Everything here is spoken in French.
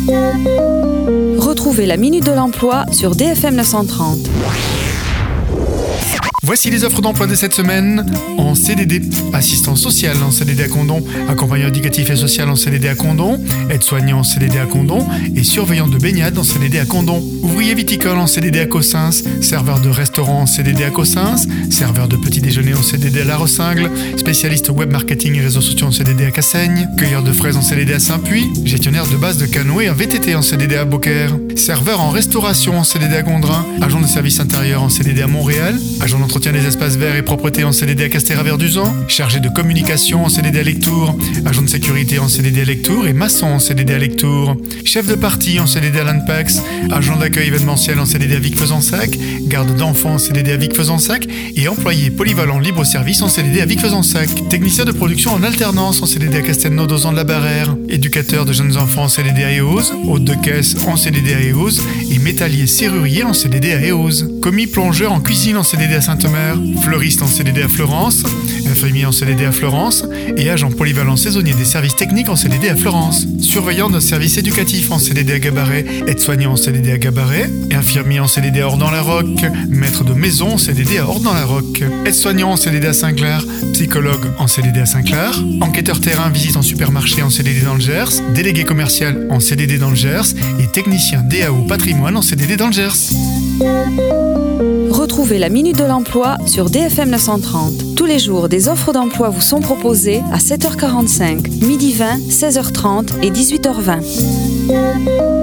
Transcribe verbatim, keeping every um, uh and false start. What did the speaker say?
Retrouvez la Minute de l'Emploi sur D F M neuf cent trente. Voici les offres d'emploi de cette semaine. En C D D, assistant social en C D D à Condom, accompagnant éducatif et social en C D D à Condom, aide-soignant en C D D à Condom et surveillant de baignade en C D D à Condom. Ouvrier viticole en C D D à Cossins, serveur de restaurant en C D D à Cossins, serveur de petit déjeuner en C D D à La Rossingle, spécialiste web marketing et réseaux sociaux en C D D à Cassaigne, cueilleur de fraises en C D D à Saint-Puy, gestionnaire de base de canoë en V T T en C D D à Beaucaire, serveur en restauration en C D D à Gondrin, agent de service intérieur en C D D à Montréal, agent d'entretien des espaces verts et propreté en C D D à Castéra-Verduzan, chargé de communication en C D D à Lectoure, agent de sécurité en C D D à Lectoure et maçon en C D D à Lectoure, chef de parti en C D D à l'Anpax, agent d'accueil événementiel en C D D à Vic-Fezensac, garde d'enfants en C D D à Vic-Fezensac et employé polyvalent libre-service en C D D à Vic-Fezensac, technicien de production en alternance en C D D à Castelnau-d'Ozan de la Barrère, éducateur de jeunes enfants en C D D à Éouse, hôte de caisse en C D D à Éouse et métallier serrurier en C D D à Éouse, commis plongeur en cuisine en C D D à Sainte-Mère, fleuriste en C D D à Florence, infirmier en C D D à Florence et agent polyvalent saisonnier des services techniques en C D D à Florence, surveillant d'un service éducatif en C D D à Gabaret, aide-soignant en C D D à Gabaret, infirmier en C D D à Hors-dans-la-Roque, maître de maison en C D D à Hors-dans-la-Roque, aide-soignant en C D D à Saint-Clair, psychologue en C D D à Saint-Clair, enquêteur terrain visite en supermarché en C D D dans le Gers, délégué commercial en C D D dans le Gers et technicien D A O patrimoine en C D D dans le Gers. Retrouvez la Minute de l'Emploi sur D F M neuf cent trente. Tous les jours, des offres d'emploi vous sont proposées à sept heures quarante-cinq, midi vingt, seize heures trente et dix-huit heures vingt.